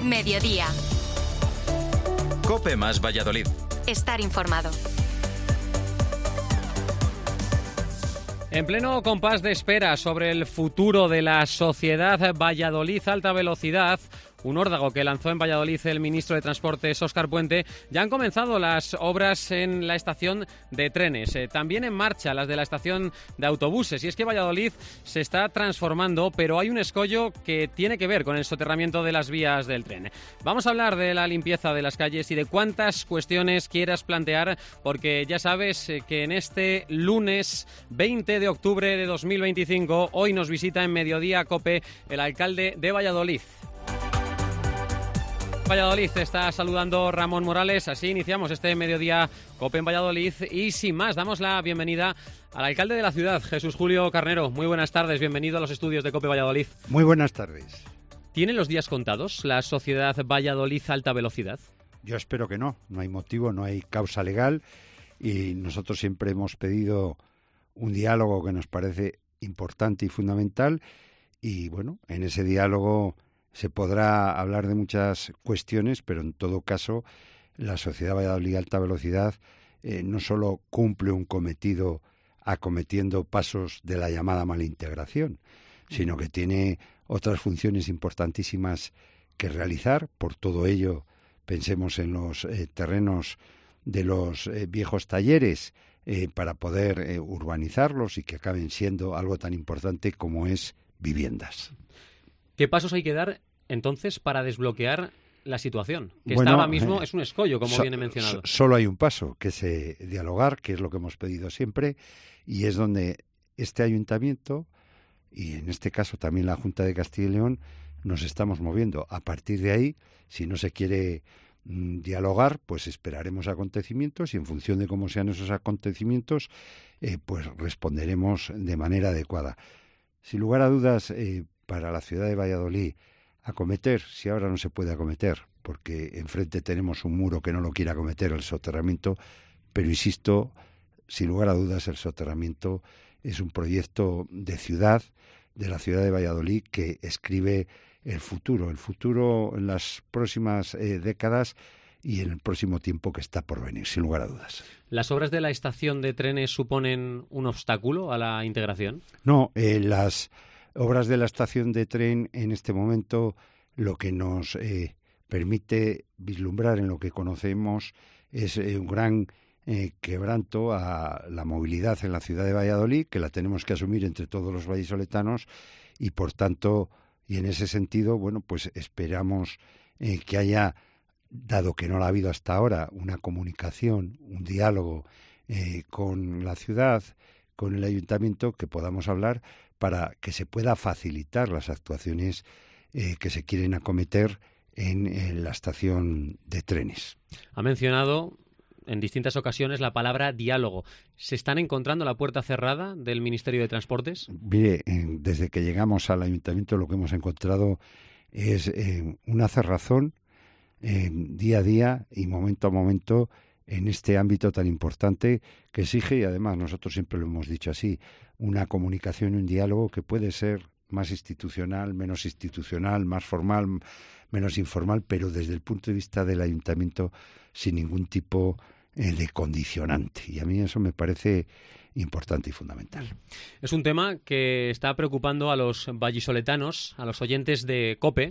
Mediodía. COPE más Valladolid. Estar informado. En pleno compás de espera sobre el futuro de la sociedad Valladolid Alta Velocidad, un órdago que lanzó en Valladolid el ministro de Transportes, Óscar Puente, ya han comenzado las obras en la estación de trenes. También en marcha las de la estación de autobuses. Y es que Valladolid se está transformando, pero hay un escollo que tiene que ver con el soterramiento de las vías del tren. Vamos a hablar de la limpieza de las calles y de cuántas cuestiones quieras plantear, porque ya sabes que en este lunes 20 de octubre de 2025, hoy nos visita en Mediodía COPE el alcalde de Valladolid. Valladolid está saludando Ramón Morales, así iniciamos este Mediodía COPE en Valladolid y sin más damos la bienvenida al alcalde de la ciudad, Jesús Julio Carnero. Muy buenas tardes, bienvenido a los estudios de COPE Valladolid. Muy buenas tardes. ¿Tienen los días contados la sociedad Valladolid Alta Velocidad? Yo espero que no hay motivo, no hay causa legal y nosotros siempre hemos pedido un diálogo que nos parece importante y fundamental y bueno, en ese diálogo se podrá hablar de muchas cuestiones, pero en todo caso la sociedad Valladolid Alta Velocidad no solo cumple un cometido acometiendo pasos de la llamada malintegración, sino que tiene otras funciones importantísimas que realizar. Por todo ello, pensemos en los terrenos de los viejos talleres para poder urbanizarlos y que acaben siendo algo tan importante como es viviendas. ¿Qué pasos hay que dar entonces para desbloquear la situación? Que bueno, ahora mismo es un escollo, como viene mencionado. Solo hay un paso, que es dialogar, que es lo que hemos pedido siempre, y es donde este ayuntamiento, y en este caso también la Junta de Castilla y León, nos estamos moviendo. A partir de ahí, si no se quiere dialogar, pues esperaremos acontecimientos y en función de cómo sean esos acontecimientos, pues responderemos de manera adecuada. Sin lugar a dudas, para la ciudad de Valladolid, acometer, si ahora no se puede acometer, porque enfrente tenemos un muro que no lo quiere acometer, el soterramiento, pero insisto, sin lugar a dudas, el soterramiento es un proyecto de ciudad, de la ciudad de Valladolid, que escribe el futuro en las próximas décadas y en el próximo tiempo que está por venir, sin lugar a dudas. ¿Las obras de la estación de trenes suponen un obstáculo a la integración? No, las obras de la estación de tren en este momento lo que nos permite vislumbrar en lo que conocemos es un gran quebranto a la movilidad en la ciudad de Valladolid, que la tenemos que asumir entre todos los vallisoletanos y por tanto, y en ese sentido, bueno, pues esperamos que haya, dado que no la ha habido hasta ahora, una comunicación, un diálogo con la ciudad, con el ayuntamiento, que podamos hablar para que se pueda facilitar las actuaciones que se quieren acometer en la estación de trenes. Ha mencionado en distintas ocasiones la palabra diálogo. ¿Se están encontrando la puerta cerrada del Ministerio de Transportes? Mire, desde que llegamos al ayuntamiento lo que hemos encontrado es una cerrazón día a día y momento a momento en este ámbito tan importante que exige, y además nosotros siempre lo hemos dicho así, una comunicación y un diálogo que puede ser más institucional, más formal, menos informal, pero desde el punto de vista del ayuntamiento sin ningún tipo de condicionante. Y a mí eso me parece importante y fundamental. Es un tema que está preocupando a los vallisoletanos, a los oyentes de COPE.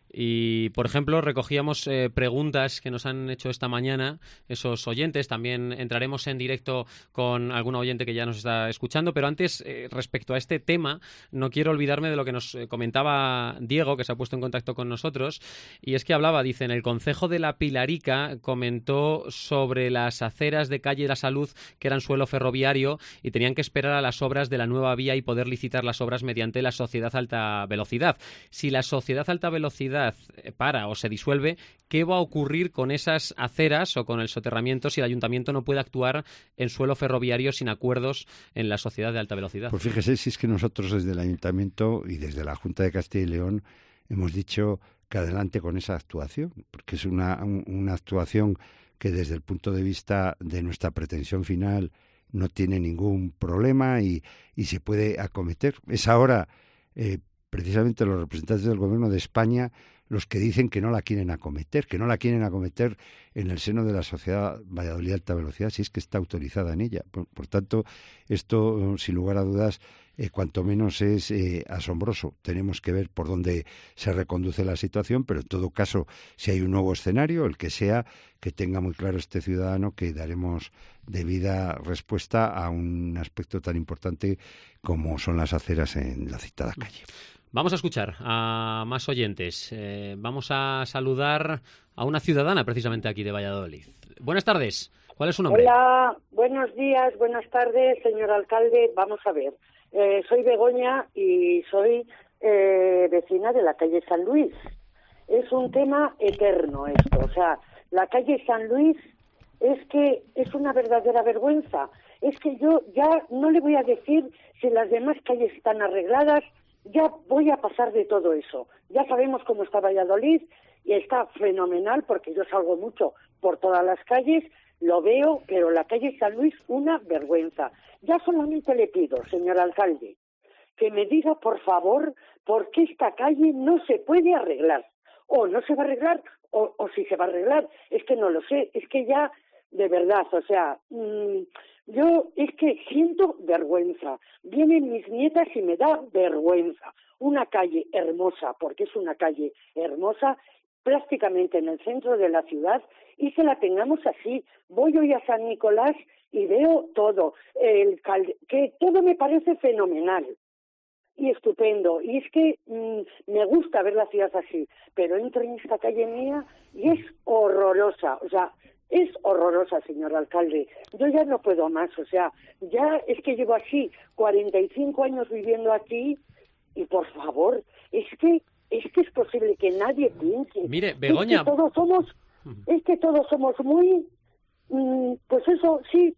Y, por ejemplo, recogíamos preguntas que nos han hecho esta mañana esos oyentes. También entraremos en directo con algún oyente que ya nos está escuchando. Pero antes, respecto a este tema, no quiero olvidarme de lo que nos comentaba Diego, que se ha puesto en contacto con nosotros. Y es que hablaba, dice, en el concejo de La Pilarica comentó sobre las aceras de calle La Salud, que eran suelo ferroviario, y tenían que esperar a las obras de la nueva vía y poder licitar las obras mediante la Sociedad Alta Velocidad. Si la Sociedad Alta Velocidad para o se disuelve, ¿qué va a ocurrir con esas aceras o con el soterramiento si el ayuntamiento no puede actuar en suelo ferroviario sin acuerdos en la sociedad de alta velocidad? Pues fíjese, si es que nosotros desde el ayuntamiento y desde la Junta de Castilla y León hemos dicho que adelante con esa actuación, porque es una actuación que desde el punto de vista de nuestra pretensión final no tiene ningún problema y se puede acometer. Es ahora precisamente los representantes del Gobierno de España los que dicen que no la quieren acometer en el seno de la Sociedad Valladolid Alta Velocidad, si es que está autorizada en ella. Por tanto, esto, sin lugar a dudas, cuanto menos es asombroso. Tenemos que ver por dónde se reconduce la situación, pero en todo caso, si hay un nuevo escenario, el que sea, que tenga muy claro este ciudadano que daremos debida respuesta a un aspecto tan importante como son las aceras en la citada calle. Vamos a escuchar a más oyentes. Vamos a saludar a una ciudadana precisamente aquí de Valladolid. Buenas tardes. ¿Cuál es su nombre? Hola, buenos días, buenas tardes, señor alcalde. Vamos a ver. Soy Begoña y soy vecina de la calle San Luis. Es un tema eterno esto. O sea, la calle San Luis es que es una verdadera vergüenza. Es que yo ya no le voy a decir si las demás calles están arregladas. Ya voy a pasar de todo eso. Ya sabemos cómo está Valladolid y está fenomenal porque yo salgo mucho por todas las calles, lo veo, pero la calle San Luis, una vergüenza. Ya solamente le pido, señor alcalde, que me diga, por favor, por qué esta calle no se puede arreglar. O no se va a arreglar, o si se va a arreglar. Es que no lo sé, es que ya, de verdad, o sea... yo es que siento vergüenza. Vienen mis nietas y me da vergüenza. Una calle hermosa, porque es una calle hermosa, prácticamente en el centro de la ciudad, y que la tengamos así. Voy hoy a San Nicolás y veo todo. Que todo me parece fenomenal y estupendo. Y es que me gusta ver la ciudad así. Pero entro en esta calle mía y es horrorosa. O sea... es horrorosa, señor alcalde. Yo ya no puedo más, o sea, ya es que llevo así 45 años viviendo aquí y, por favor, es que es posible que nadie piense. Mire, Begoña... Es que todos somos muy... pues eso, sí,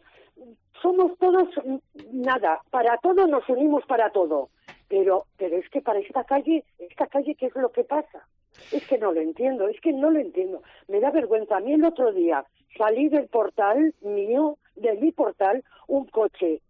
somos todos nada. Para todo nos unimos para todo. Pero es que para esta calle, ¿qué es lo que pasa? Es que no lo entiendo. Me da vergüenza. A mí el otro día salí del portal mío, de mi portal, un coche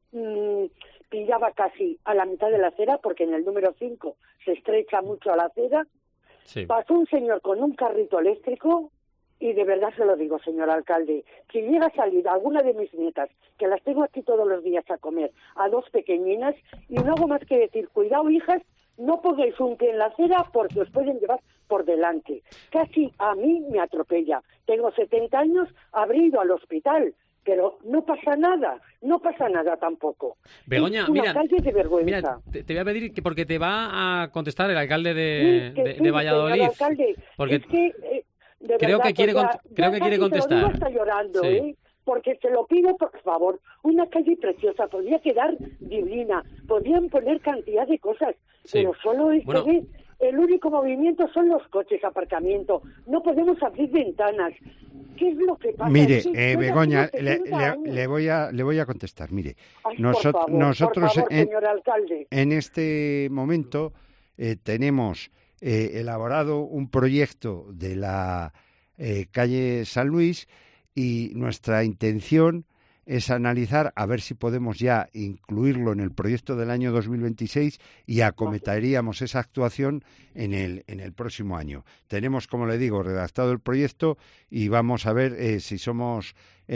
pillaba casi a la mitad de la acera, porque en el número 5 se estrecha mucho a la acera. Sí. Pasó un señor con un carrito eléctrico y de verdad se lo digo, señor alcalde, si llega a salir alguna de mis nietas, que las tengo aquí todos los días a comer, a dos pequeñinas, y no hago más que decir, cuidado, hijas, no pongáis un pie en la acera porque os pueden llevar por delante. Casi a mí me atropella. Tengo 70 años, habré ido al hospital, pero no pasa nada tampoco. Begoña, es una calle de vergüenza. Mira, te voy a pedir que porque te va a contestar el alcalde de Valladolid. Señor alcalde, porque es que de creo verdad, que quiere contestar. Se lo digo hasta llorando, sí. Porque se lo pido, por favor. Una calle preciosa, podría quedar divina, podrían poner cantidad de cosas, sí. Pero solo el único movimiento son los coches, aparcamiento. No podemos abrir ventanas. ¿Qué es lo que pasa? Mire, Begoña, le voy a contestar. Mire, nosotros por favor, señor alcalde. En este momento tenemos elaborado un proyecto de la calle San Luis y nuestra intención es analizar a ver si podemos ya incluirlo en el proyecto del año 2026 y acometaríamos esa actuación en el próximo año. Tenemos, como le digo, redactado el proyecto y vamos a ver si somos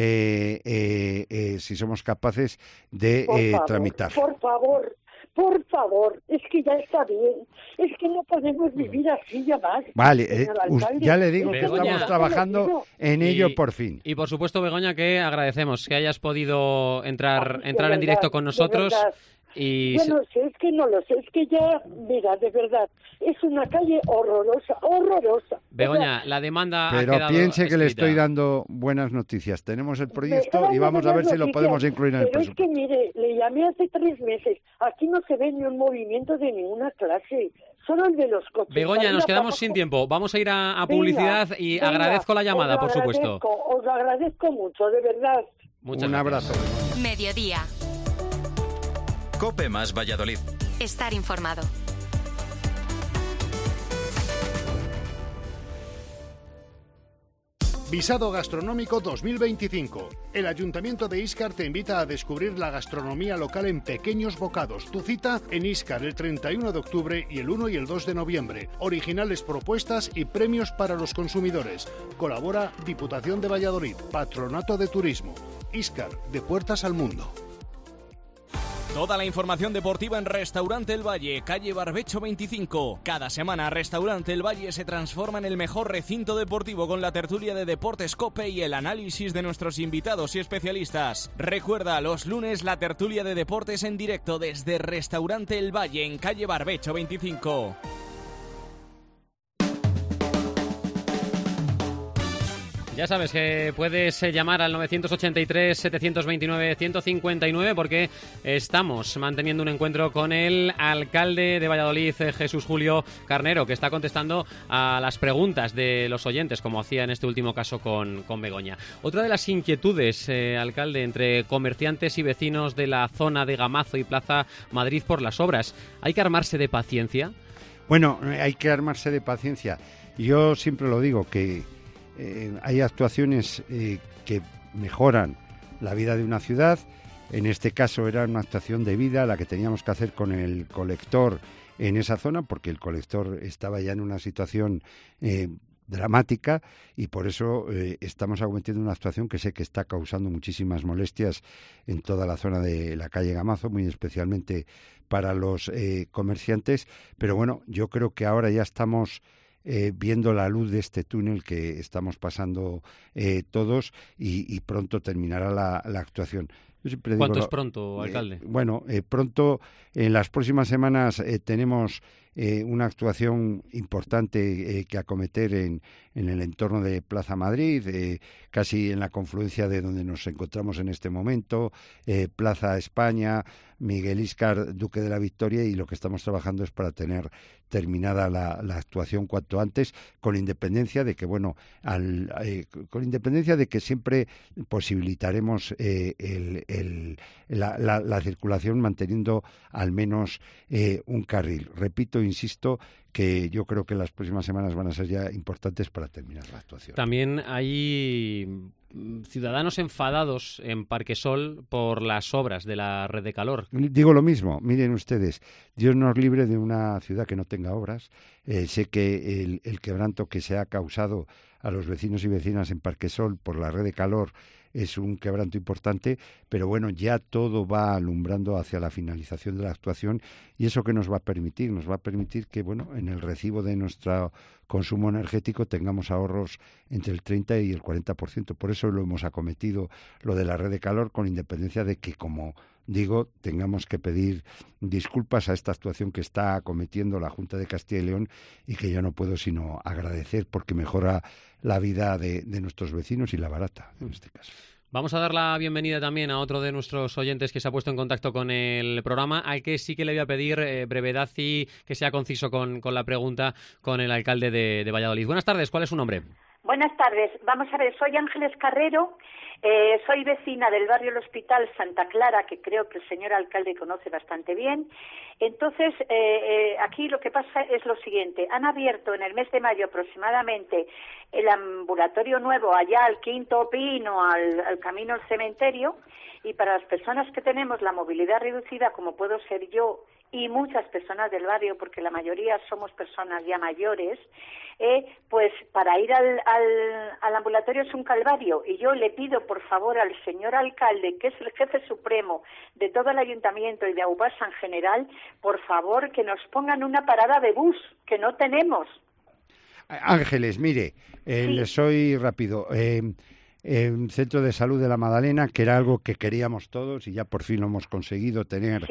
capaces de tramitarlo. Por favor, es que ya está bien. Es que no podemos vivir así ya más. Vale, ya le digo que estamos trabajando en ello por fin. Y por supuesto, Begoña, que agradecemos que hayas podido entrar en directo con nosotros. Y... Yo no sé, es que ya, mira, de verdad, es una calle horrorosa. Begoña, o sea, la demanda pero ha quedado piense que escrita. le estoy dando buenas noticias. Tenemos el proyecto y vamos a ver si lo podemos incluir en el presupuesto. Pero es que, mire, le llamé hace 3 meses. Aquí no se ve ni un movimiento de ninguna clase. Solo el de los coches. Begoña, nos quedamos sin tiempo. Vamos a ir a publicidad y agradezco la llamada, por supuesto. Os lo agradezco mucho, de verdad. Un abrazo. Mediodía. COPE más Valladolid. Estar informado. Visado Gastronómico 2025. El Ayuntamiento de Íscar te invita a descubrir la gastronomía local en pequeños bocados. Tu cita en Íscar el 31 de octubre y el 1 y el 2 de noviembre. Originales propuestas y premios para los consumidores. Colabora Diputación de Valladolid, Patronato de Turismo. Íscar, de puertas al mundo. Toda la información deportiva en Restaurante El Valle, calle Barbecho 25. Cada semana Restaurante El Valle se transforma en el mejor recinto deportivo con la tertulia de Deportes COPE y el análisis de nuestros invitados y especialistas. Recuerda, los lunes la tertulia de deportes en directo desde Restaurante El Valle en calle Barbecho 25. Ya sabes que puedes llamar al 983-729-159 porque estamos manteniendo un encuentro con el alcalde de Valladolid, Jesús Julio Carnero, que está contestando a las preguntas de los oyentes, como hacía en este último caso con Begoña. Otra de las inquietudes, alcalde, entre comerciantes y vecinos de la zona de Gamazo y Plaza Madrid por las obras, ¿hay que armarse de paciencia? Bueno, hay que armarse de paciencia. Yo siempre lo digo, que hay actuaciones que mejoran la vida de una ciudad. En este caso era una actuación de vida la que teníamos que hacer con el colector en esa zona, porque el colector estaba ya en una situación dramática, y por eso estamos acometiendo una actuación que sé que está causando muchísimas molestias en toda la zona de la calle Gamazo, muy especialmente para los comerciantes. Pero bueno, yo creo que ahora ya estamos viendo la luz de este túnel que estamos pasando todos, y pronto terminará la actuación. Yo siempre digo, ¿cuánto es pronto, alcalde? Pronto, en las próximas semanas tenemos una actuación importante que acometer en el entorno de Plaza Madrid, casi en la confluencia de donde nos encontramos en este momento, Plaza España, Miguel Íscar, Duque de la Victoria, y lo que estamos trabajando es para tener terminada la actuación cuanto antes, con independencia de que, con independencia de que siempre posibilitaremos la circulación manteniendo al menos un carril. Repito, insisto, que yo creo que las próximas semanas van a ser ya importantes para terminar la actuación. También hay ciudadanos enfadados en Parquesol por las obras de la red de calor. Digo lo mismo, miren ustedes, Dios nos libre de una ciudad que no tenga obras. Sé que el quebranto que se ha causado a los vecinos y vecinas en Parquesol por la red de calor es un quebranto importante, pero bueno, ya todo va alumbrando hacia la finalización de la actuación, y eso que nos va a permitir que, en el recibo de nuestro consumo energético tengamos ahorros entre el 30 y el 40%. Por eso lo hemos acometido, lo de la red de calor, con independencia de que, como digo, tengamos que pedir disculpas a esta actuación que está acometiendo la Junta de Castilla y León, y que yo no puedo sino agradecer, porque mejora la vida de nuestros vecinos y la barata, en este caso. Vamos a dar la bienvenida también a otro de nuestros oyentes que se ha puesto en contacto con el programa, al que sí que le voy a pedir brevedad y que sea conciso con la pregunta, con el alcalde de Valladolid. Buenas tardes, ¿cuál es su nombre? Buenas tardes. Vamos a ver, soy Ángeles Carrero, soy vecina del barrio El Hospital Santa Clara, que creo que el señor alcalde conoce bastante bien. Entonces, aquí lo que pasa es lo siguiente. Han abierto en el mes de mayo aproximadamente el ambulatorio nuevo allá al Quinto Pino, al camino al cementerio, y para las personas que tenemos la movilidad reducida, como puedo ser yo y muchas personas del barrio, porque la mayoría somos personas ya mayores, pues para ir al ambulatorio es un calvario, y yo le pido por favor al señor alcalde, que es el jefe supremo de todo el ayuntamiento y de Aubasa en general, por favor que nos pongan una parada de bus, que no tenemos. Ángeles, mire, le soy rápido. Centro de Salud de la Magdalena, que era algo que queríamos todos y ya por fin lo hemos conseguido tener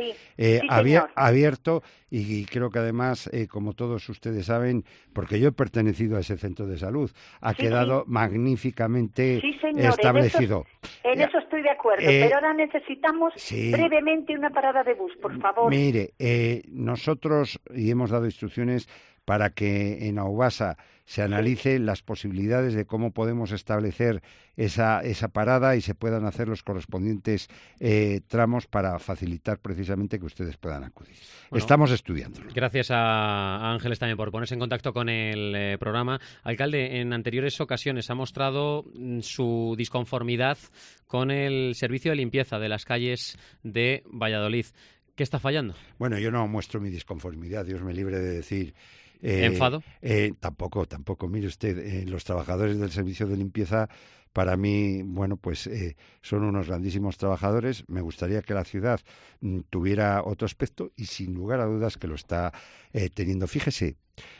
abierto, y creo que además, como todos ustedes saben, porque yo he pertenecido a ese centro de salud, ha quedado magníficamente establecido. En eso estoy de acuerdo, pero ahora necesitamos brevemente una parada de bus, por favor. Mire, nosotros, y hemos dado instrucciones para que en Aubasa se analice las posibilidades de cómo podemos establecer esa parada y se puedan hacer los correspondientes tramos para facilitar precisamente que ustedes puedan acudir. Bueno, estamos estudiándolo. Gracias a Ángeles también por ponerse en contacto con el programa. Alcalde, en anteriores ocasiones ha mostrado su disconformidad con el servicio de limpieza de las calles de Valladolid. ¿Qué está fallando? Bueno, yo no muestro mi disconformidad, Dios me libre de decir... ¿Enfado? Tampoco. Mire usted, los trabajadores del servicio de limpieza, para mí, bueno, pues son unos grandísimos trabajadores. Me gustaría que la ciudad tuviera otro aspecto y sin lugar a dudas que lo está teniendo. Fíjese,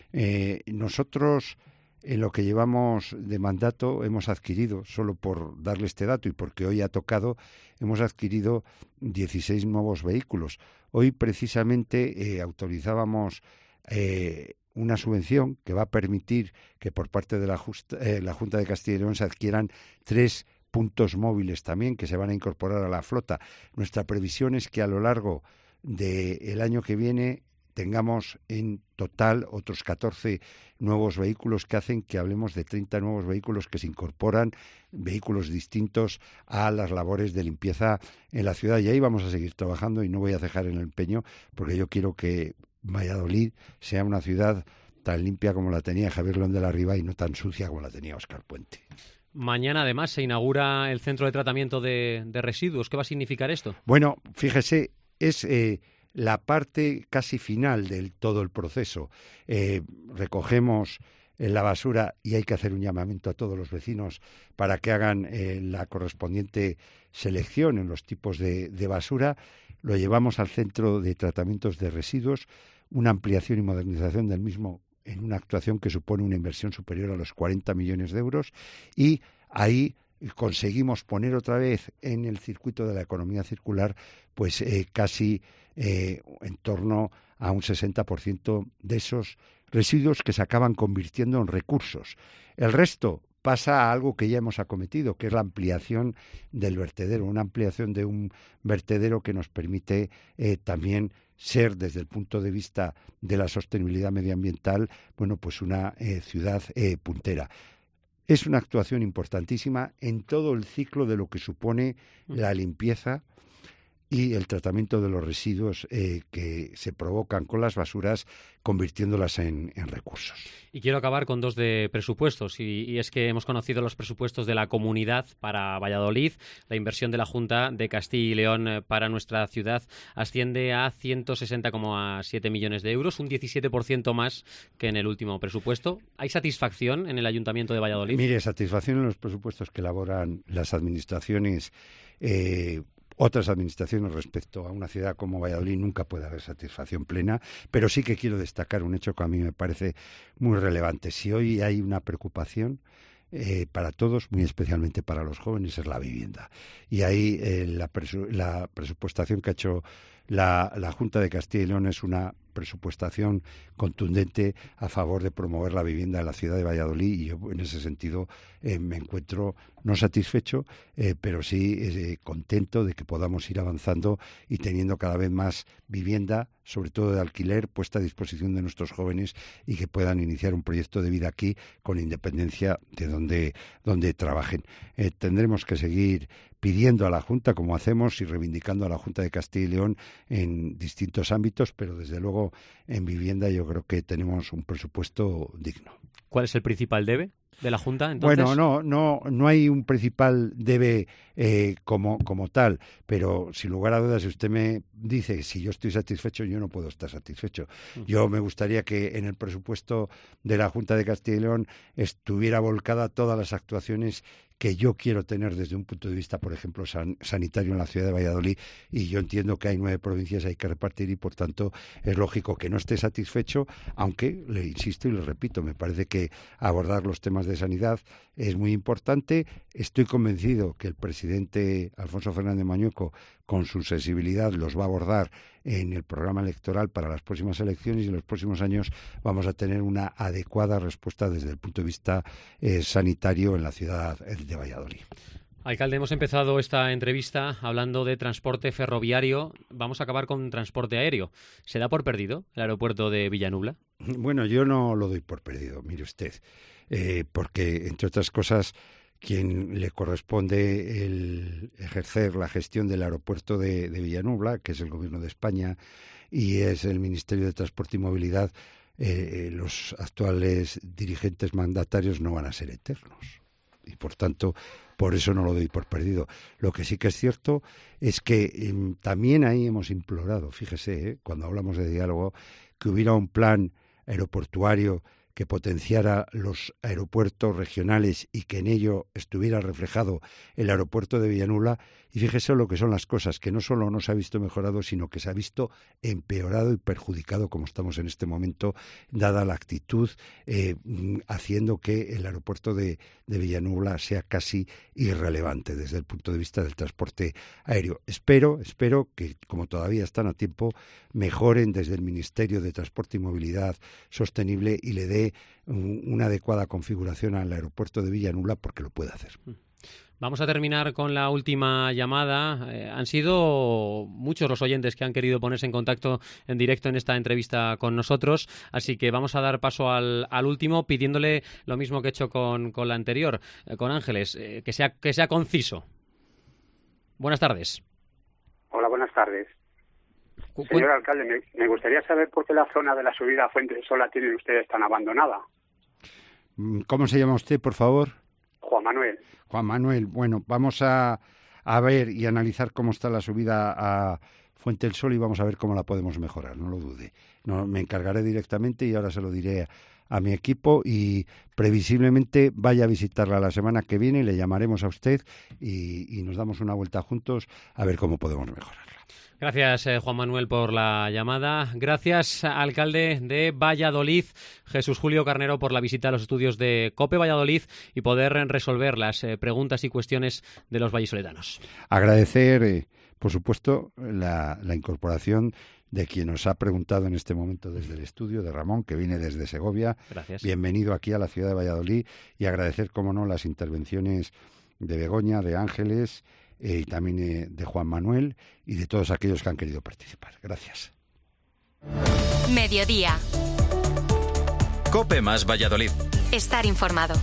nosotros en lo que llevamos de mandato hemos adquirido, solo por darle este dato y porque hoy ha tocado, hemos adquirido 16 nuevos vehículos. Hoy precisamente autorizábamos una subvención que va a permitir que por parte de la Junta de Castilla y León se adquieran 3 puntos móviles también que se van a incorporar a la flota. Nuestra previsión es que a lo largo del año que viene tengamos en total otros 14 nuevos vehículos que hacen que hablemos de 30 nuevos vehículos que se incorporan, vehículos distintos a las labores de limpieza en la ciudad. Y ahí vamos a seguir trabajando y no voy a cejar en el empeño porque yo quiero que Valladolid sea una ciudad tan limpia como la tenía Javier León de la Riva y no tan sucia como la tenía Óscar Puente. Mañana, además, se inaugura el centro de tratamiento de residuos. ¿Qué va a significar esto? Bueno, fíjese, es la parte casi final del todo el proceso. Recogemos la basura y hay que hacer un llamamiento a todos los vecinos para que hagan la correspondiente selección en los tipos de basura. Lo llevamos al centro de tratamientos de residuos, una ampliación y modernización del mismo en una actuación que supone una inversión superior a los 40 millones de euros y ahí conseguimos poner otra vez en el circuito de la economía circular pues casi en torno a un 60% de esos residuos que se acaban convirtiendo en recursos. El resto pasa a algo que ya hemos acometido, que es la ampliación del vertedero, una ampliación de un vertedero que nos permite también ser, desde el punto de vista de la sostenibilidad medioambiental, bueno, pues una ciudad puntera. Es una actuación importantísima en todo el ciclo de lo que supone la limpieza y el tratamiento de los residuos que se provocan con las basuras, convirtiéndolas en recursos. Y quiero acabar con 2 de presupuestos, y es que hemos conocido los presupuestos de la Comunidad para Valladolid. La inversión de la Junta de Castilla y León para nuestra ciudad asciende a 160,7 millones de euros, un 17% más que en el último presupuesto. ¿Hay satisfacción en el Ayuntamiento de Valladolid? Mire, satisfacción en los presupuestos que elaboran las administraciones. Otras administraciones respecto a una ciudad como Valladolid nunca puede haber satisfacción plena, pero sí que quiero destacar un hecho que a mí me parece muy relevante. Si hoy hay una preocupación para todos, muy especialmente para los jóvenes, es la vivienda. Y ahí la presupuestación que ha hecho la Junta de Castilla y León es una presupuestación contundente a favor de promover la vivienda en la ciudad de Valladolid y yo en ese sentido me encuentro no satisfecho, pero sí contento de que podamos ir avanzando y teniendo cada vez más vivienda, sobre todo de alquiler, puesta a disposición de nuestros jóvenes y que puedan iniciar un proyecto de vida aquí con independencia de donde trabajen. Tendremos que seguir pidiendo a la Junta, como hacemos, y reivindicando a la Junta de Castilla y León en distintos ámbitos, pero desde luego en vivienda yo creo que tenemos un presupuesto digno. ¿Cuál es el principal debe de la Junta, entonces? Bueno, no hay un principal debe como tal, pero sin lugar a dudas, si usted me dice si yo estoy satisfecho, yo no puedo estar satisfecho. Yo me gustaría que en el presupuesto de la Junta de Castilla y León estuviera volcada todas las actuaciones que yo quiero tener desde un punto de vista, por ejemplo, sanitario en la ciudad de Valladolid, y yo entiendo que hay 9 provincias, hay que repartir y, por tanto, es lógico que no esté satisfecho, aunque, le insisto y le repito, me parece que abordar los temas de sanidad es muy importante. Estoy convencido que el presidente Alfonso Fernández Mañueco, con su sensibilidad, los va a abordar en el programa electoral para las próximas elecciones y en los próximos años vamos a tener una adecuada respuesta desde el punto de vista sanitario en la ciudad de Valladolid. Alcalde, hemos empezado esta entrevista hablando de transporte ferroviario. Vamos a acabar con transporte aéreo. ¿Se da por perdido el aeropuerto de Villanubla? Bueno, yo no lo doy por perdido, mire usted, porque, entre otras cosas, quien le corresponde el ejercer la gestión del aeropuerto de Villanubla, que es el Gobierno de España, y es el Ministerio de Transporte y Movilidad, los actuales dirigentes mandatarios no van a ser eternos. Y, por tanto, por eso no lo doy por perdido. Lo que sí que es cierto es que también ahí hemos implorado, fíjese, cuando hablamos de diálogo, que hubiera un plan aeroportuario que potenciara los aeropuertos regionales y que en ello estuviera reflejado el aeropuerto de Villanubla. Y fíjese lo que son las cosas, que no solo no se ha visto mejorado, sino que se ha visto empeorado y perjudicado como estamos en este momento, dada la actitud, haciendo que el aeropuerto de Villanubla sea casi irrelevante desde el punto de vista del transporte aéreo. Espero que, como todavía están a tiempo, mejoren desde el Ministerio de Transporte y Movilidad Sostenible y le dé una adecuada configuración al aeropuerto de Villanubla, porque lo puede hacer. Vamos a terminar con la última llamada. Han sido muchos los oyentes que han querido ponerse en contacto en directo en esta entrevista con nosotros, así que vamos a dar paso al último, pidiéndole lo mismo que he hecho con la anterior, con Ángeles, que sea conciso. Buenas tardes. Hola, buenas tardes. Señor alcalde, me gustaría saber por qué la zona de la subida a Fuente del Sol la tienen ustedes tan abandonada. ¿Cómo se llama usted, por favor? Juan Manuel. Juan Manuel, bueno, vamos a ver y analizar cómo está la subida a Fuente del Sol y vamos a ver cómo la podemos mejorar, no lo dude. No, me encargaré directamente y ahora se lo diré a mi equipo y previsiblemente vaya a visitarla la semana que viene, le llamaremos a usted y nos damos una vuelta juntos a ver cómo podemos mejorarla. Gracias, Juan Manuel, por la llamada. Gracias, alcalde de Valladolid, Jesús Julio Carnero, por la visita a los estudios de COPE Valladolid y poder resolver las preguntas y cuestiones de los vallisoletanos. Agradecer, por supuesto, la incorporación de quien nos ha preguntado en este momento desde el estudio, de Ramón, que viene desde Segovia. Gracias. Bienvenido aquí a la ciudad de Valladolid y agradecer, como no, las intervenciones de Begoña, de Ángeles y también de Juan Manuel y de todos aquellos que han querido participar. Gracias. Mediodía. COPE más Valladolid. Estar informado.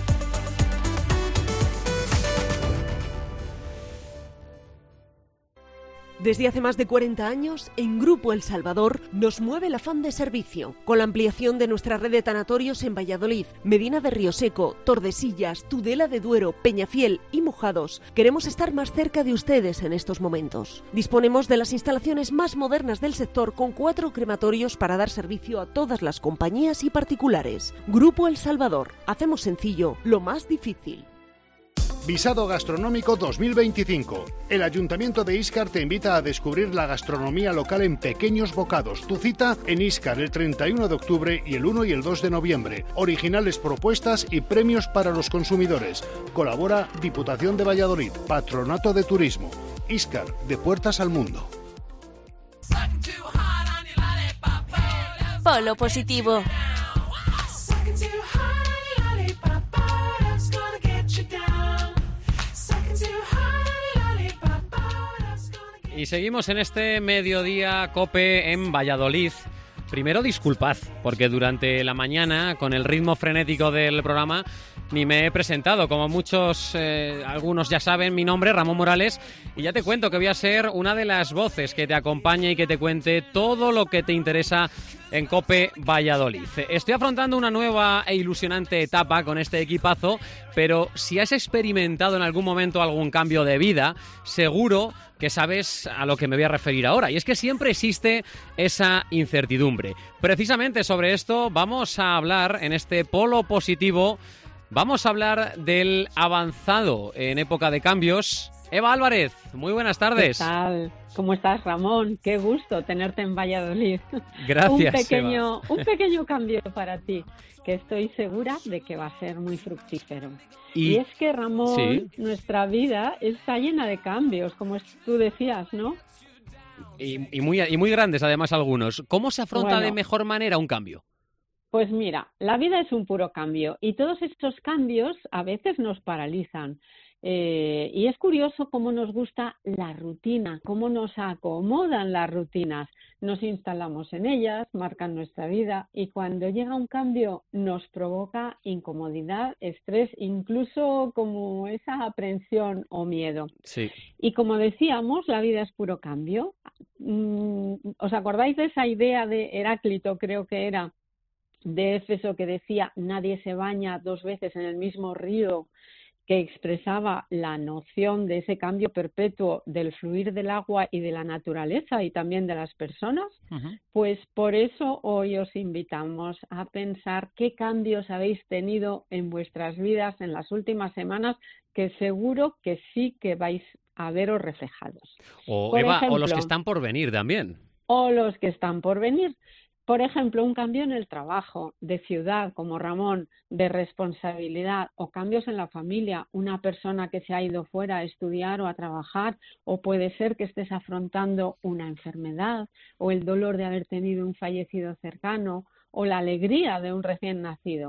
Desde hace más de 40 años, en Grupo El Salvador nos mueve el afán de servicio. Con la ampliación de nuestra red de tanatorios en Valladolid, Medina de Rioseco, Tordesillas, Tudela de Duero, Peñafiel y Mojados, queremos estar más cerca de ustedes en estos momentos. Disponemos de las instalaciones más modernas del sector con 4 crematorios para dar servicio a todas las compañías y particulares. Grupo El Salvador. Hacemos sencillo lo más difícil. Visado Gastronómico 2025. El Ayuntamiento de Íscar te invita a descubrir la gastronomía local en pequeños bocados. Tu cita en Íscar el 31 de octubre y el 1 y el 2 de noviembre. Originales propuestas y premios para los consumidores. Colabora Diputación de Valladolid, Patronato de Turismo. Íscar, de puertas al mundo. Polo positivo. Y seguimos en este mediodía COPE en Valladolid. Primero, disculpad, porque durante la mañana, con el ritmo frenético del programa, ni me he presentado. Como muchos, algunos ya saben, mi nombre es Ramón Morales y ya te cuento que voy a ser una de las voces que te acompañe y que te cuente todo lo que te interesa en COPE Valladolid. Estoy afrontando una nueva e ilusionante etapa con este equipazo, pero si has experimentado en algún momento algún cambio de vida, seguro que sabes a lo que me voy a referir ahora. Y es que siempre existe esa incertidumbre. Precisamente sobre esto vamos a hablar en este polo positivo. Vamos a hablar del avanzado en época de cambios. Eva Álvarez, muy buenas tardes. ¿Qué tal? ¿Cómo estás, Ramón? Qué gusto tenerte en Valladolid. Gracias, un pequeño cambio para ti, que estoy segura de que va a ser muy fructífero. Y es que, Ramón, ¿sí? Nuestra vida está llena de cambios, como tú decías, ¿no? Y muy grandes, además, algunos. ¿Cómo se afronta de mejor manera un cambio? Pues mira, la vida es un puro cambio y todos estos cambios a veces nos paralizan. Y es curioso cómo nos gusta la rutina, cómo nos acomodan las rutinas. Nos instalamos en ellas, marcan nuestra vida y cuando llega un cambio nos provoca incomodidad, estrés, incluso como esa aprensión o miedo. Sí. Y como decíamos, la vida es puro cambio. ¿Os acordáis de esa idea de Heráclito, creo que era, de Éfeso, que decía nadie se baña 2 veces en el mismo río, que expresaba la noción de ese cambio perpetuo del fluir del agua y de la naturaleza y también de las personas? Uh-huh. Pues por eso hoy os invitamos a pensar qué cambios habéis tenido en vuestras vidas en las últimas semanas, que seguro que sí que vais a veros reflejados. O, Eva, ejemplo, o los que están por venir también. O los que están por venir. Por ejemplo, un cambio en el trabajo, de ciudad, como Ramón, de responsabilidad, o cambios en la familia, una persona que se ha ido fuera a estudiar o a trabajar, o puede ser que estés afrontando una enfermedad, o el dolor de haber tenido un fallecido cercano, o la alegría de un recién nacido.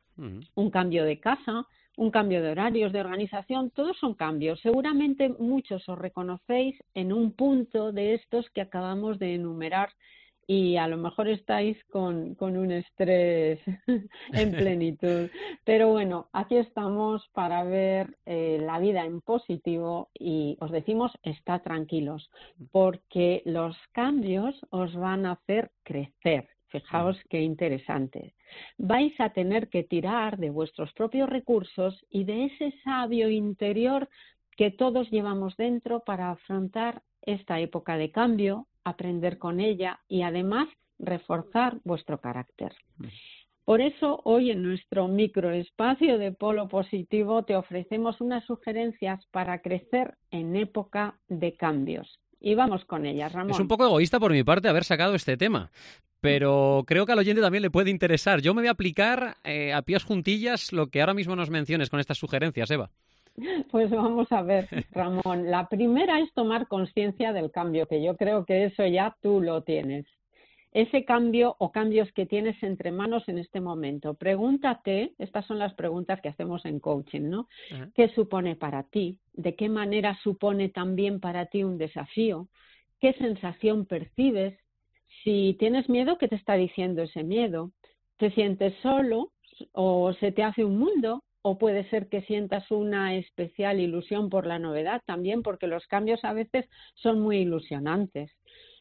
Un cambio de casa, un cambio de horarios, de organización, todos son cambios. Seguramente muchos os reconocéis en un punto de estos que acabamos de enumerar, y a lo mejor estáis con un estrés en plenitud. Pero bueno, aquí estamos para ver la vida en positivo y os decimos, estad tranquilos, porque los cambios os van a hacer crecer. Fijaos qué interesante. Vais a tener que tirar de vuestros propios recursos y de ese sabio interior que todos llevamos dentro para afrontar esta época de cambio, aprender con ella y además reforzar vuestro carácter. Por eso hoy en nuestro microespacio de Polo Positivo te ofrecemos unas sugerencias para crecer en época de cambios. Y vamos con ellas, Ramón. Es un poco egoísta por mi parte haber sacado este tema, pero creo que al oyente también le puede interesar. Yo me voy a aplicar a pies juntillas lo que ahora mismo nos menciones con estas sugerencias, Eva. Pues vamos a ver, Ramón. La primera es tomar conciencia del cambio, que yo creo que eso ya tú lo tienes. Ese cambio o cambios que tienes entre manos en este momento. Pregúntate, estas son las preguntas que hacemos en coaching, ¿no? Uh-huh. ¿Qué supone para ti? ¿De qué manera supone también para ti un desafío? ¿Qué sensación percibes? Si tienes miedo, ¿qué te está diciendo ese miedo? ¿Te sientes solo o se te hace un mundo? O puede ser que sientas una especial ilusión por la novedad también, porque los cambios a veces son muy ilusionantes.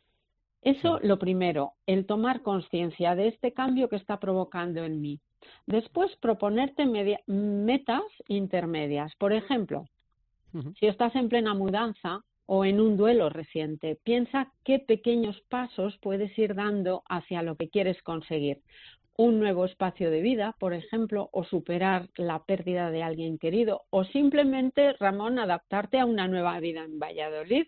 Eso, lo primero, el tomar conciencia de este cambio que está provocando en mí. Después, proponerte metas intermedias. Por ejemplo, si estás en plena mudanza o en un duelo reciente, piensa qué pequeños pasos puedes ir dando hacia lo que quieres conseguir. Un nuevo espacio de vida, por ejemplo, o superar la pérdida de alguien querido, o simplemente, Ramón, adaptarte a una nueva vida en Valladolid,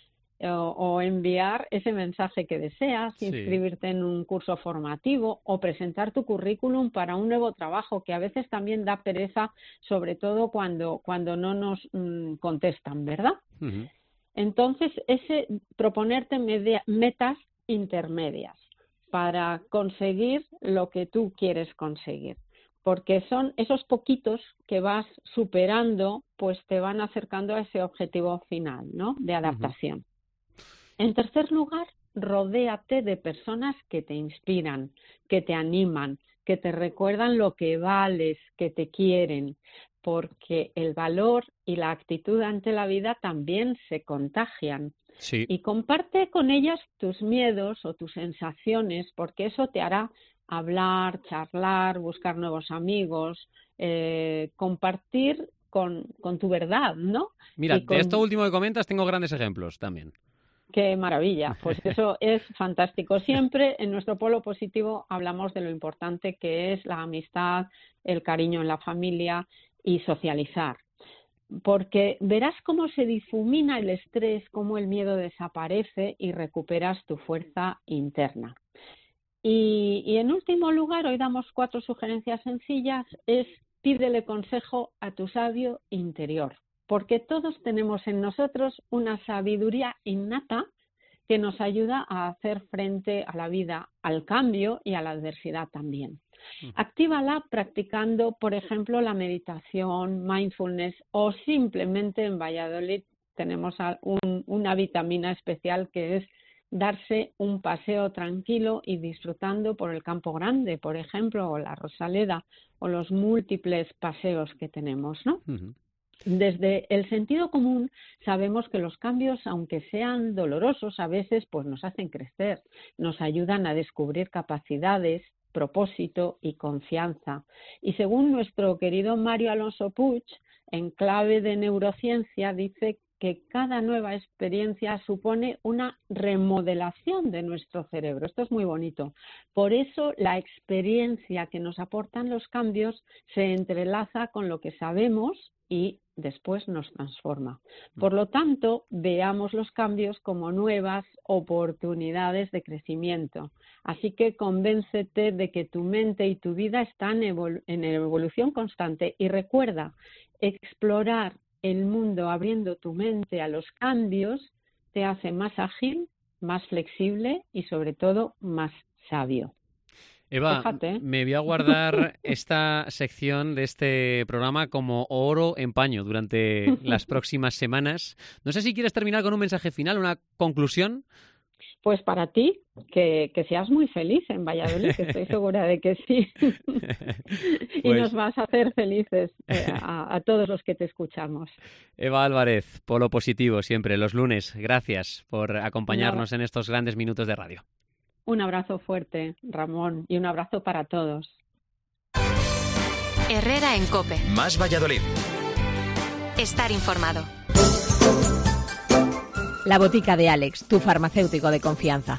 o enviar ese mensaje que deseas, inscribirte en un curso formativo, o presentar tu currículum para un nuevo trabajo, que a veces también da pereza, sobre todo cuando no nos contestan, ¿verdad? Uh-huh. Entonces, proponerte metas intermedias para conseguir lo que tú quieres conseguir, porque son esos poquitos que vas superando, pues te van acercando a ese objetivo final, ¿no?, de adaptación. Uh-huh. En tercer lugar, rodéate de personas que te inspiran, que te animan, que te recuerdan lo que vales, que te quieren, porque el valor y la actitud ante la vida también se contagian. Sí. Y comparte con ellas tus miedos o tus sensaciones, porque eso te hará hablar, charlar, buscar nuevos amigos, compartir con tu verdad, ¿no? Mira, de esto último que comentas tengo grandes ejemplos también. ¡Qué maravilla! Pues eso es fantástico. Siempre en nuestro Polo Positivo hablamos de lo importante que es la amistad, el cariño en la familia y socializar. Porque verás cómo se difumina el estrés, cómo el miedo desaparece y recuperas tu fuerza interna. Y en último lugar, hoy damos 4 sugerencias sencillas, es pídele consejo a tu sabio interior, porque todos tenemos en nosotros una sabiduría innata que nos ayuda a hacer frente a la vida, al cambio y a la adversidad también. Actívala practicando, por ejemplo, la meditación, mindfulness, o simplemente en Valladolid tenemos una vitamina especial que es darse un paseo tranquilo y disfrutando por el Campo Grande, por ejemplo, o la Rosaleda, o los múltiples paseos que tenemos, ¿no? Uh-huh. Desde el sentido común sabemos que los cambios, aunque sean dolorosos, a veces pues nos hacen crecer, nos ayudan a descubrir capacidades, propósito y confianza. Y según nuestro querido Mario Alonso Puig, en clave de neurociencia, dice que cada nueva experiencia supone una remodelación de nuestro cerebro. Esto es muy bonito. Por eso la experiencia que nos aportan los cambios se entrelaza con lo que sabemos y después nos transforma. Por lo tanto, veamos los cambios como nuevas oportunidades de crecimiento. Así que convéncete de que tu mente y tu vida están en evolución constante. Y recuerda, explorar el mundo abriendo tu mente a los cambios te hace más ágil, más flexible y sobre todo más sabio. Eva, fíjate, me voy a guardar esta sección de este programa como oro en paño durante las próximas semanas. No sé si quieres terminar con un mensaje final, una conclusión. Pues para ti, que seas muy feliz en Valladolid, que estoy segura de que sí. Y nos vas a hacer felices a todos los que te escuchamos. Eva Álvarez, Polo Positivo, siempre, los lunes. Gracias por acompañarnos en estos grandes minutos de radio. Un abrazo fuerte, Ramón, y un abrazo para todos. Herrera en COPE. Más Valladolid. Estar informado. La botica de Alex, tu farmacéutico de confianza.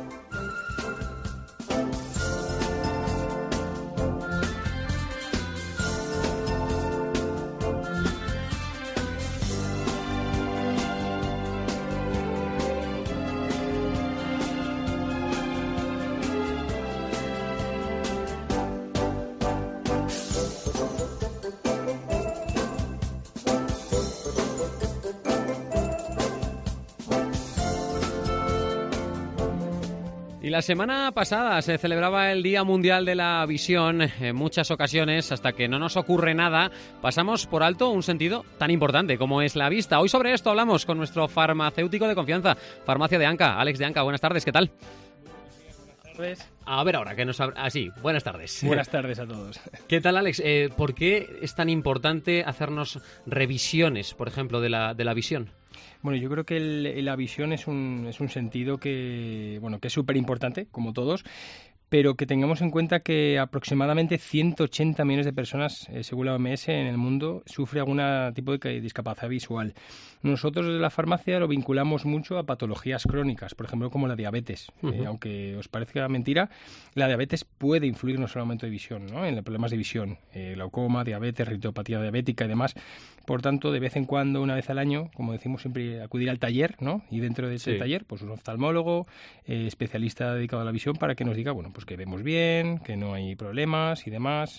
Y la semana pasada se celebraba el Día Mundial de la Visión. En muchas ocasiones, hasta que no nos ocurre nada, pasamos por alto un sentido tan importante como es la vista. Hoy sobre esto hablamos con nuestro farmacéutico de confianza, Farmacia de Anca. Alex de Anca, buenas tardes, ¿qué tal? Buenas tardes. A ver ahora, que nos... sí, buenas tardes. Buenas tardes a todos. ¿Qué tal, Alex? ¿Por qué es tan importante hacernos revisiones, por ejemplo, de la visión? Bueno, yo creo que la visión es un sentido que es súper importante, como todos, pero que tengamos en cuenta que aproximadamente 180 millones de personas, según la OMS, en el mundo, sufre algún tipo de discapacidad visual. Nosotros desde la farmacia lo vinculamos mucho a patologías crónicas, por ejemplo, como la diabetes. Uh-huh. Aunque os parezca mentira, la diabetes puede influir no solo en el aumento de visión, ¿no? En los problemas de visión, glaucoma, diabetes, retinopatía diabética y demás. Por tanto, de vez en cuando, una vez al año, como decimos siempre, acudir al taller, ¿no? Y dentro de ese taller, pues un oftalmólogo, especialista dedicado a la visión, para que nos diga, bueno, pues que vemos bien, que no hay problemas y demás.